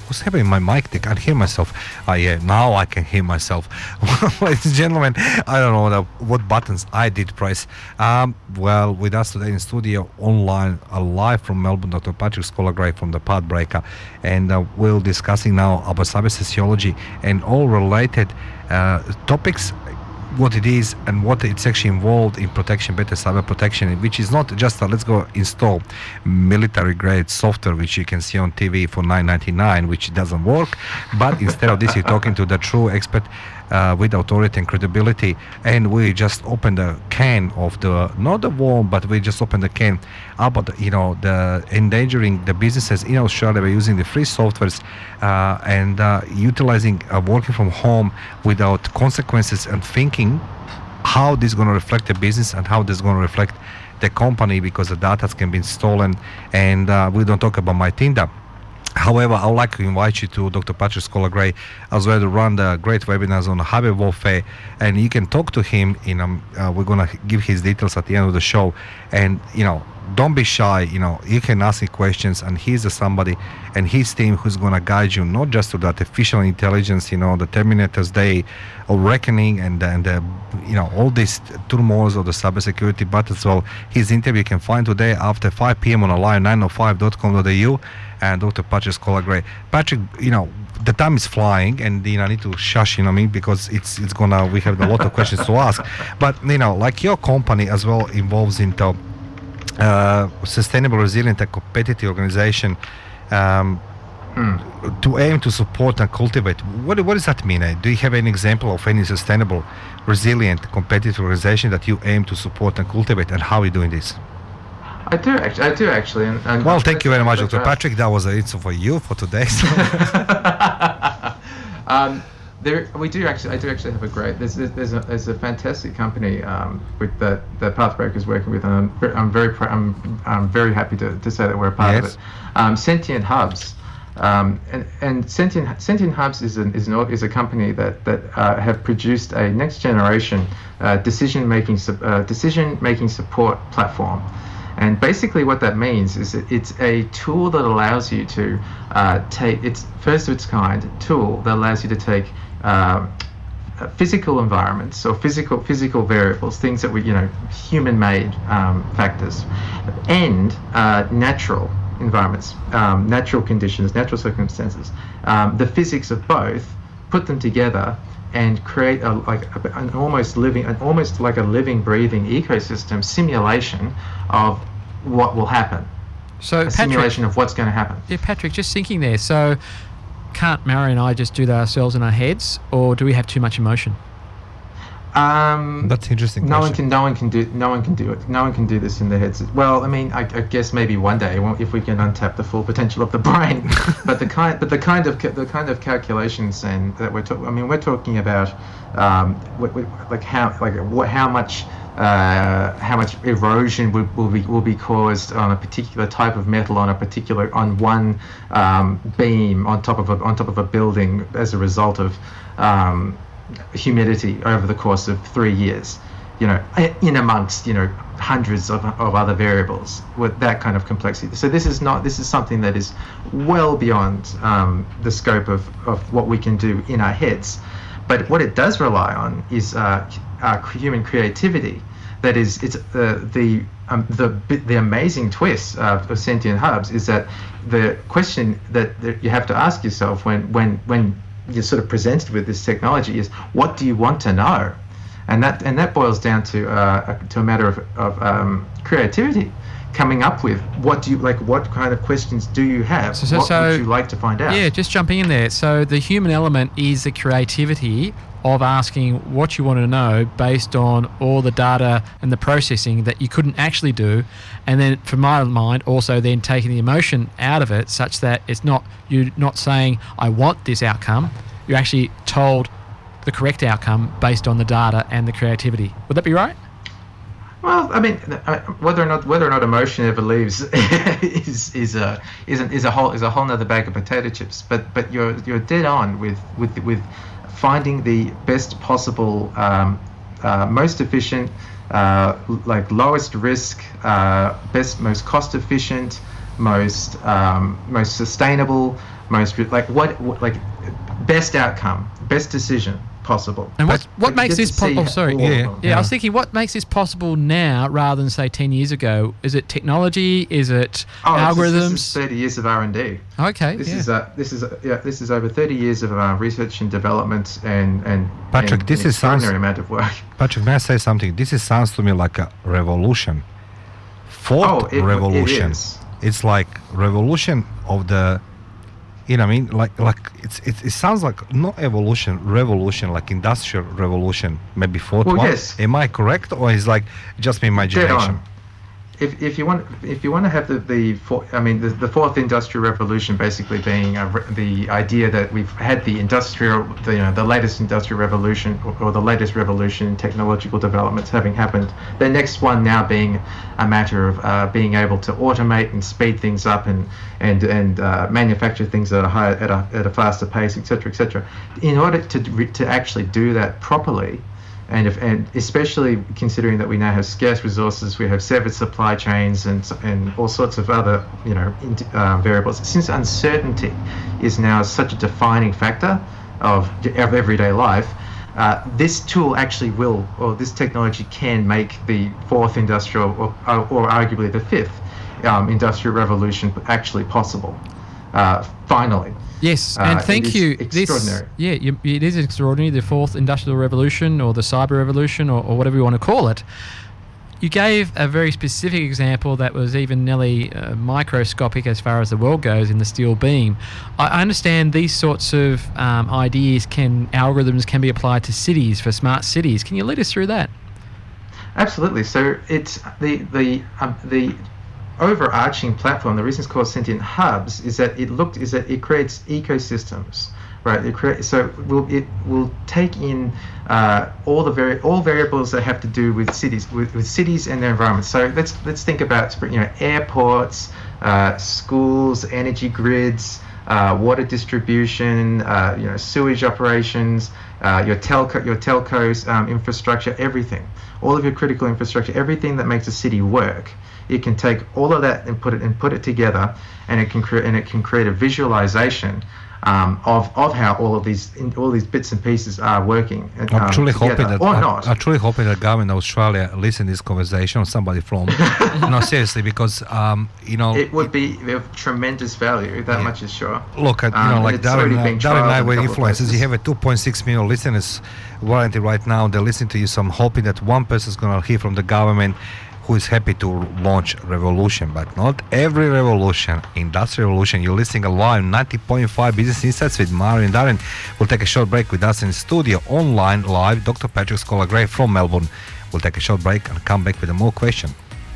what's happening? My mic, they can't hear myself. Ah, yeah, now I can hear myself. Ladies and gentlemen, I don't know the, what buttons I did press. Um, well, with us today in studio, online, uh, live from Melbourne, Doctor Patrick Scolagray from the Pathbreaker, and uh, we're discussing now about cyber sociology and all related uh, topics, what it is and what it's actually involved in protection, better cyber protection, which is not just a, let's go install military grade software which you can see on T V for nine ninety-nine, which doesn't work, but instead of this you're talking to the true expert uh, with authority and credibility, and we just open the can of the, not the worm, but we just open the can about, you know, the endangering the businesses in Australia by using the free softwares uh, and uh, utilizing uh, working from home without consequences, and thinking how this is going to reflect the business and how this is going to reflect the company, because the data can be stolen. And uh, we don't talk about MyTinder. However, I would like to invite you to Doctor Patrick Scolagray as well to run the great webinars on cyber warfare, and you can talk to him. In um, uh, we're gonna give his details at the end of the show, and you know, don't be shy. You know, you can ask him questions, and he's a somebody and his team who's gonna guide you not just to the artificial intelligence, you know, the Terminator's Day of reckoning, and and uh, you know, all these turmoils of the cybersecurity, but as well his interview you can find today after five p.m. on alive nine oh five dot com dot a u. And Doctor Patrick Scolagray. Patrick, you know, the time is flying, and you know, I need to shush, you know what I mean, because it's it's gonna, we have a lot of questions to ask. But you know, like your company as well involves into uh, sustainable, resilient, and competitive organization um, mm. to aim to support and cultivate. What what does that mean? Eh? Do you have an example of any sustainable, resilient, competitive organization that you aim to support and cultivate, and how are you doing this? I do actually. I do actually. And, and well, thank you very much, Doctor Patrick. That was it for you for today. um, there, we do actually. I do actually have a great. There's there's a there's a fantastic company um, with that the Pathbreaker is working with, and I'm very, I'm very pr- I'm I'm very happy to, to say that we're a part yes. of it. Um, Sentient Hubs. Um, and and Sentient, Sentient Hubs is an, is, an, is a company that that uh, have produced a next generation uh, decision making uh, decision making support platform. And basically what that means is that it's a tool that allows you to uh, take, it's first of its kind tool that allows you to take uh, physical environments or physical physical variables, things that we, you know, human-made um, factors, and uh, natural environments, um, natural conditions, natural circumstances, um, the physics of both, put them together and create a like a, an almost living, an almost like a living, breathing ecosystem simulation of what will happen. So a Patrick, simulation of what's going to happen. Yeah, Patrick, just thinking there. So, can't Mary and I just do that ourselves in our heads, or do we have too much emotion? Um, That's interesting. No question. one can. No one can do. No one can do it. No one can do this in their heads. Well, I mean, I, I guess maybe one day if we can untap the full potential of the brain. but the kind, but the kind of the kind of calculations and that we're talking. I mean, we're talking about um, what, what, like how like what how much uh, how much erosion will, will be will be caused on a particular type of metal on a particular on one um, beam on top of a on top of a building as a result of. Um, humidity over the course of three years, you know, in amongst, you know, hundreds of, of other variables with that kind of complexity. So this is not, this is something that is well beyond um, the scope of, of what we can do in our heads. But what it does rely on is uh, uh, human creativity. That is, it's uh, the um, the the amazing twist uh, of Sentient Hubs is that the question that, that you have to ask yourself when when when you're sort of presented with this technology is, what do you want to know? And that and that boils down to uh, to a matter of, of um, creativity, coming up with what do you like, what kind of questions do you have? So, so, what so, would you like to find out? Yeah, just jumping in there. So the human element is the creativity of asking what you want to know based on all the data and the processing that you couldn't actually do, and then from my mind also then taking the emotion out of it such that it's not, you're not saying I want this outcome, you're actually told the correct outcome based on the data and the creativity. Would that be right? Well, I mean, whether or not whether or not emotion ever leaves is is a is a, is a whole is a whole nother bag of potato chips. But but you're you're dead on with with with finding the best possible, um, uh, most efficient, uh, like lowest risk, uh, best most cost efficient, most um, most sustainable most like what, what like best outcome, best decision possible. And what But- what but makes get this to see possible? Oh, sorry. all Yeah, of yeah, them. yeah. I was thinking, what makes this possible now rather than say ten years ago? Is it technology? Is it Oh, this is- algorithms? This is thirty years of R and D. Okay, This yeah. is uh, this is uh, yeah, this is over thirty years of uh, research and development and and Patrick, and this an is sounds- extraordinary amount of work. Patrick, may I say something? This is, sounds to me like a revolution. Fourth Oh, it- it revolution. is. It's like revolution of the, you know what I mean? Like like it's, it's it sounds like not evolution, revolution, like industrial revolution. Maybe fourth Well, one. yes. Am I correct, or is like just my Dead imagination? on. If, if you want if you want to have the the four, I mean the, the fourth industrial revolution basically being a, re- the idea that we've had the industrial the, you know the latest industrial revolution or, or the latest revolution in technological developments having happened, the next one now being a matter of uh, being able to automate and speed things up and and and uh, manufacture things at a higher at a at a faster pace, et cetera, et cetera. In order to re- to actually do that properly. And, if, and especially considering that we now have scarce resources, we have severed supply chains and and all sorts of other you know in, uh, variables. Since uncertainty is now such a defining factor of, of everyday life, uh, this tool actually will, or this technology can make the fourth industrial, or, or arguably the fifth um, industrial revolution actually possible. Uh, finally. Yes, Uh, and it thank is you. extraordinary. This, yeah, you, it is extraordinary. The fourth industrial revolution, or the cyber revolution, or, or whatever you want to call it. You gave a very specific example that was even nearly uh, microscopic as far as the world goes in the steel beam. I I understand these sorts of um, ideas can algorithms can be applied to cities for smart cities. Can you lead us through that? Absolutely. So it's the the um, the overarching platform. The reason it's called Sentient Hubs is that it looked is that it creates ecosystems, right? It creates so it will it will take in uh, all the vari- all variables that have to do with cities with, with cities and their environment. So let's let's think about you know airports, uh, schools, energy grids. Uh, water distribution, uh, you know, sewage operations, uh, your telco, your telcos um, infrastructure, everything, all of your critical infrastructure, everything that makes a city work. It can take all of that and put it and put it together, and it can create and it can create a visualization um, of of how all of these in, all these bits and pieces are working. Um, I'm truly together, hoping that or I, not. I'm truly hoping that government of Australia listen to this conversation, or somebody from. No, seriously, because um, you know. It would be of tremendous value. That Yeah. much is sure. Look, at, you Um, know, and like it's already Darren, uh, being Darren and trialled I in a were couple of influencers. places. You have a two point six million listeners warranty right now. They're listening to you. So I'm hoping that one person is going to hear from the government who is happy to launch revolution. But not every revolution, industrial revolution. You're listening live ninety point five Business Insights with Mario and Darren. We'll take a short break with us in the studio, online, live. Doctor Patrick Scholar-Gray from Melbourne. We'll take a short break and come back with a more question.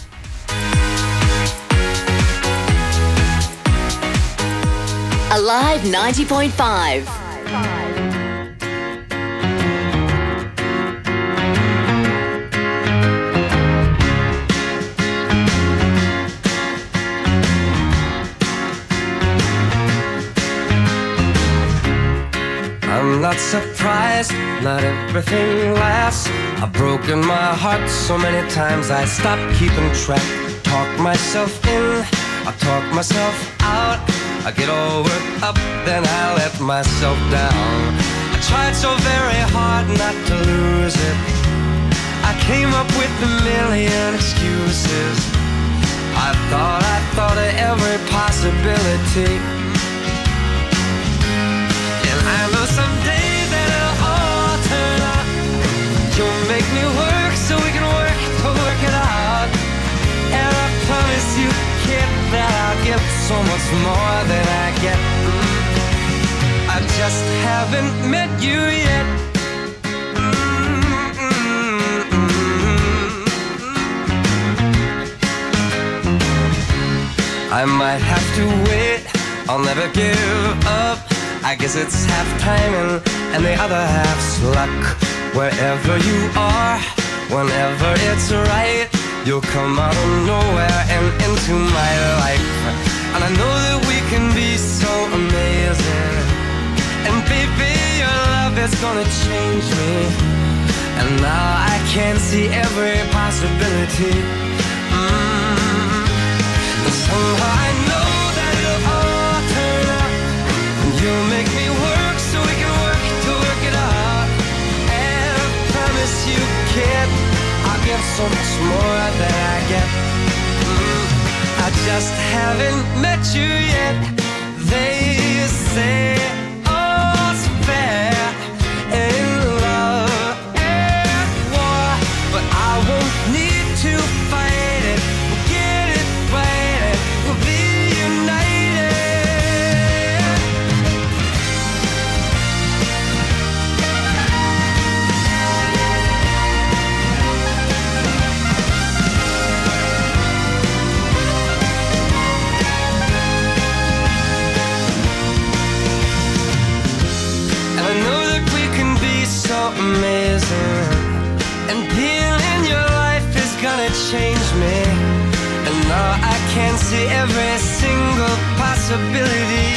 Alive ninety point five. I'm not surprised, not everything lasts. I've broken my heart so many times I stopped keeping track. Talk myself in, I talk myself out. I get all worked up, then I let myself down. I tried so very hard not to lose it. I came up with a million excuses. I thought, I thought of every possibility. And I know someday that it'll all turn out. You'll make me work so we can work to work it out. And I promise you, kid, that I'll give so much more than I get. I just haven't met you yet. I might have to wait, I'll never give up. I guess it's half timing and the other half's luck. Wherever you are, whenever it's right, you'll come out of nowhere and into my life. And I know that we can be so amazing. And baby, your love is gonna change me. And now I can see every possibility. Mm. And somehow I know that it'll all turn out. so much more than I get. Mm, I just haven't met you yet. They say all's fair in love and war, but I won't need to fight it. We'll get it right, we'll be united. I know that we can be so amazing, and being in your life is gonna change me. And now I can see every single possibility.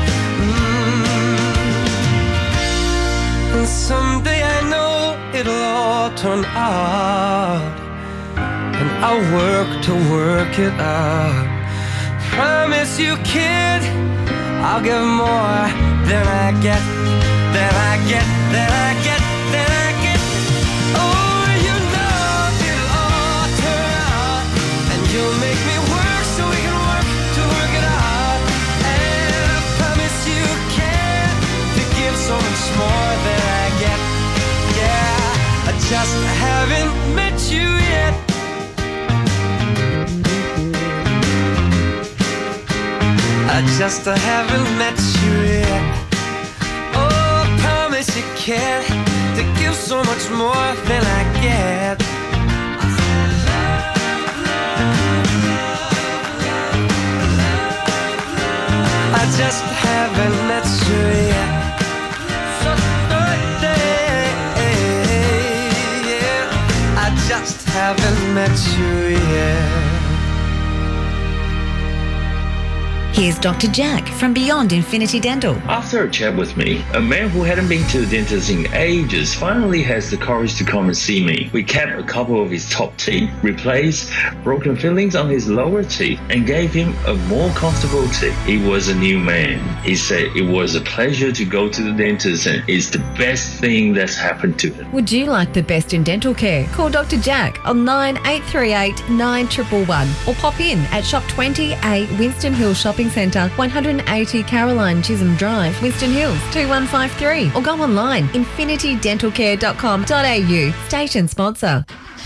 Mm. And someday I know it'll all turn out, and I'll work to work it out. Promise you, kid, I'll give more than I get. That I get, that I get, that I get. Oh, you know it'll all turn out, and you'll make me work so we can work to work it out. And I promise you can to give so much more than I get. Yeah, I just haven't met you yet. I just haven't met you yet. You can to give so much more than I get. I just haven't met you yet. So birthday, yeah. I just haven't met you yet. Here's Doctor Jack from Beyond Infinity Dental. After a chat with me, a man who hadn't been to the dentist in ages finally has the courage to come and see me. We kept a couple of his top teeth, replaced broken fillings on his lower teeth, and gave him a more comfortable teeth. He was a new man. He said it was a pleasure to go to the dentist and it's the best thing that's happened to him. Would you like the best in dental care? Call Doctor Jack on nine eight three eight nine one one one or pop in at Shop twenty A Winston Hill Shopping Centre, one eighty Caroline Chisholm Drive, Winston Hills, two one five three, or go online infinity dental care dot com dot a u. Station sponsor.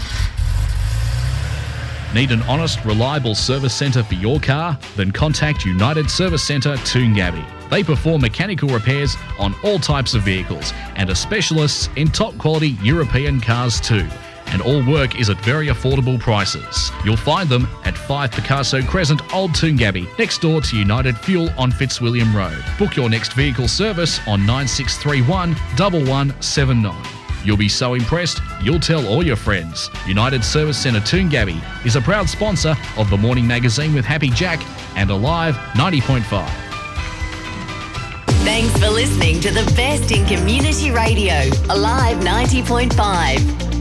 Need an honest, reliable service centre for your car? Then contact United Service Centre Toongabbie. They perform mechanical repairs on all types of vehicles and are specialists in top quality European cars too. And all work is at very affordable prices. You'll find them at five Picasso Crescent, Old Toongabbie, next door to United Fuel on Fitzwilliam Road. Book your next vehicle service on nine six three one, one one seven nine. You'll be so impressed, you'll tell all your friends. United Service Centre Toongabbie is a proud sponsor of The Morning Magazine with Happy Jack and Alive ninety point five. Thanks for listening to the best in community radio, Alive ninety point five.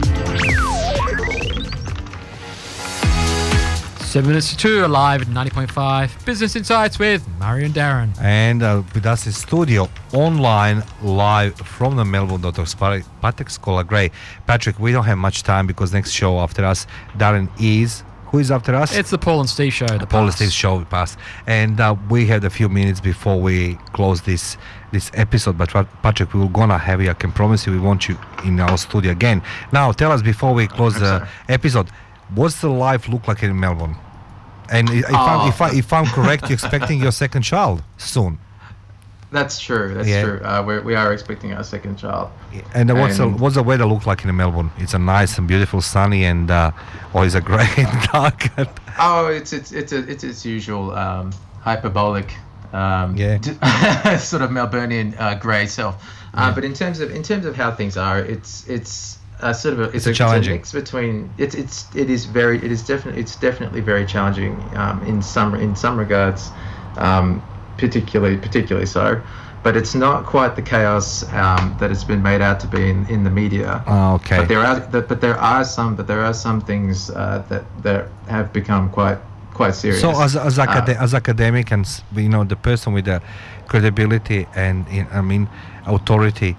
Seven minutes to two, Alive at ninety point five. Business Insights with Murray and Darren. And uh, with us in studio, online, live from the Melbourne Doctor Patrick Scholar Gray. Patrick, we don't have much time because next show after us, Darren is... Who is after us? It's the Paul and Steve show. The Paul and Steve show pass, and uh, we had a few minutes before we close this this episode. But Patrick, we were gonna have you. I can promise you, we want you in our studio again. Now, tell us before we close I'm the sorry. episode, what's the life look like in Melbourne? And if, oh. I'm, if, I, if I'm correct, you're expecting your second child soon. That's true. That's yeah. true. Uh, we're, we are expecting our second child. And uh, what's the what's the weather look like in Melbourne? It's a nice and beautiful, sunny, and uh, or is it grey and dark? oh, it's it's it's a, it's its usual um, hyperbolic, um, yeah, d- sort of Melburnian uh, grey self. Uh, yeah. But in terms of in terms of how things are, it's it's a sort of a, it's, it's, a, a, challenging. it's a mix between it's it's it is very it is definitely it's definitely very challenging um, in some in some regards. Um, particularly particularly so, but it's not quite the chaos um, that it's been made out to be in, in the media. Oh, okay. But there are but there are some but there are some things uh, that that have become quite quite serious. So as as, acad- uh, as academic and you know the person with the credibility and I mean authority,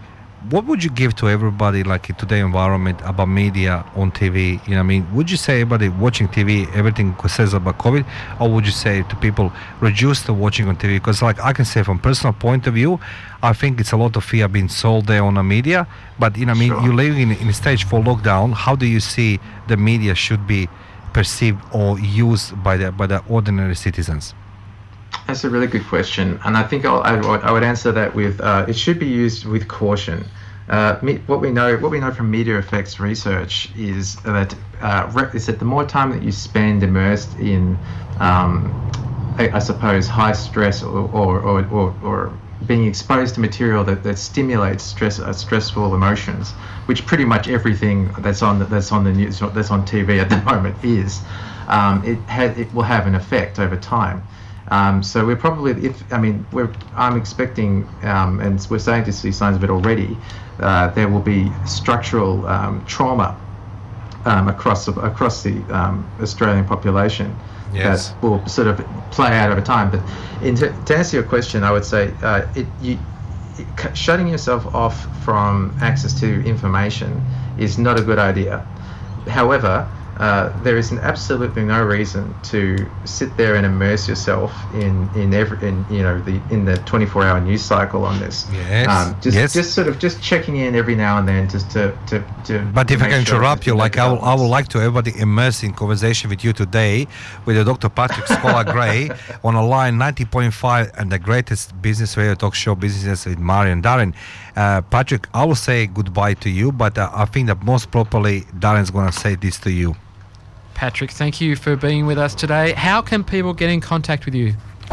what would you give to everybody, like in today's environment, about media on T V? You know, what I mean, would you say everybody watching T V, everything says about COVID, or would you say to people reduce the watching on T V? Because, like I can say from personal point of view, I think it's a lot of fear being sold there on the media. But you know, what I mean, Sure. you're living in in stage four lockdown. How do you see the media should be perceived or used by the by the ordinary citizens? That's a really good question, and I think I'll, I, would- I would answer that with uh, it should be used with caution. Uh, me, what we know, what we know from media effects research is that uh, re- is that the more time that you spend immersed in, um, I, I suppose, high stress or or, or, or, or being exposed to material that, that stimulates stress, uh, stressful emotions, which pretty much everything that's on the, that's on the news that's on T V at the moment is, um, it had it will have an effect over time. Um, so we're probably, if I mean, we're I'm expecting, um, and we're starting to see signs of it already. Uh, there will be structural um, trauma um, across across the um, Australian population Yes. that will sort of play out over time. But in t- to answer your question, I would say uh, it, you, it, c- shutting yourself off from access to information is not a good idea. However, uh, there is an absolutely no reason to sit there and immerse yourself in in every in you know the in the twenty-four hour news cycle on this. Yes. Um, just Yes. just sort of just checking in every now and then, just to to, to But if I make can sure interrupt that you, like I will, I would developments. like to everybody immerse in conversation with you today with the Doctor Patrick Scholar Gray on a line ninety point five and the greatest business radio talk show, Business with Mari and Darren. Uh, Patrick, I will say goodbye to you, but uh, I think that most properly Darren's going to say this to you. Patrick, thank you for being with us today. How can people get in contact with you?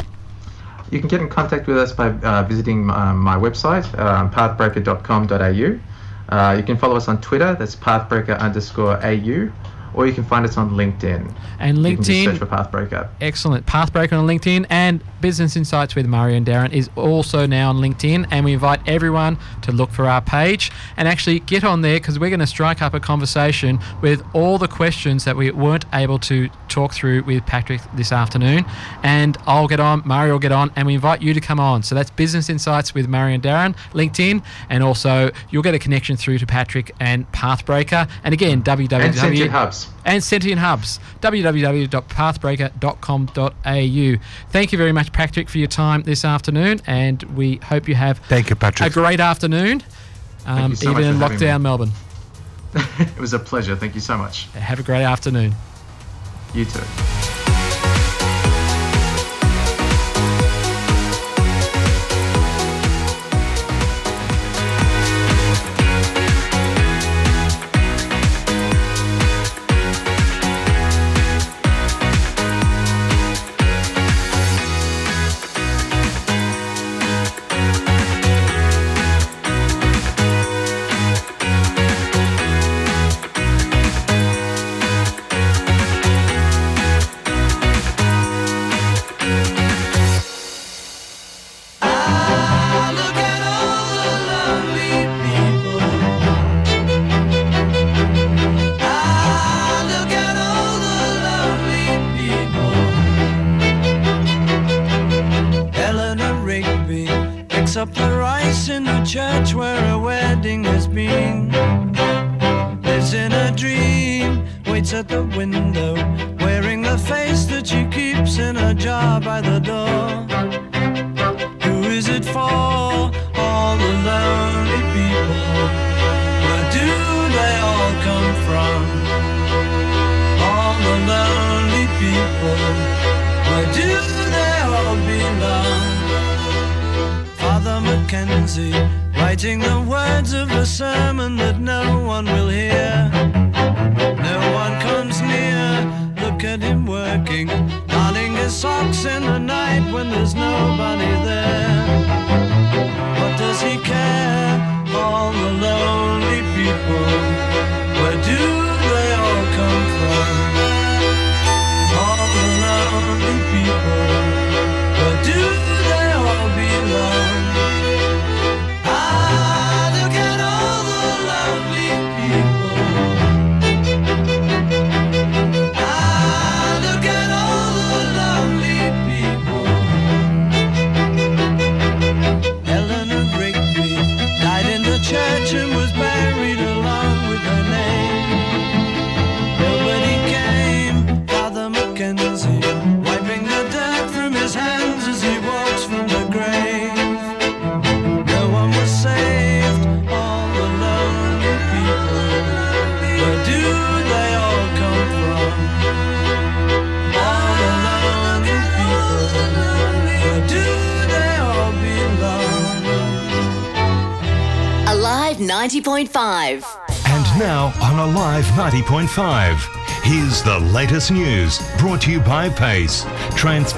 You can get in contact with us by uh, visiting um, my website, um, pathbreaker dot com dot a u. Uh, you can follow us on Twitter, that's pathbreaker underscore A U, or you can find us on LinkedIn. And You can just LinkedIn, search for Pathbreaker. excellent. Pathbreaker on LinkedIn, and Business Insights with Murray and Darren is also now on LinkedIn, and we invite everyone to look for our page and actually get on there, because we're going to strike up a conversation with all the questions that we weren't able to talk through with Patrick this afternoon. And I'll get on, Murray will get on, and we invite you to come on. So that's Business Insights with Murray and Darren, LinkedIn, and also you'll get a connection through to Patrick and Pathbreaker. And again, w w w And Sentient Hubs. and Sentient Hubs, w w w dot pathbreaker dot com dot a u. Thank you very much, Patrick, for your time this afternoon, and we hope you have Thank you, Patrick. a great afternoon, um, you so even much in for having lockdown me. Melbourne. It was a pleasure. Thank you so much. Have a great afternoon. You too. Eleanor Rigby picks up the rice in the church where a wedding has been. Lives in a dream, waits at the window, wearing the face that she keeps in a jar by the door. Who is it for? All the lonely people. Where do they all come from? All the lonely people. Where do they all belong? Father Mackenzie, writing the words of a sermon that no one will hear. No one comes near, look at him working, darning his socks in the night when there's nobody there. What does he care? All the lonely people, where do they all come from? All the lonely people, where do they all belong? Ah, look at all the lonely people. Ah, look at all the lonely people. Eleanor Rigby died in the church ninety point five. And now on Alive ninety point five, here's the latest news brought to you by Pace. Trans-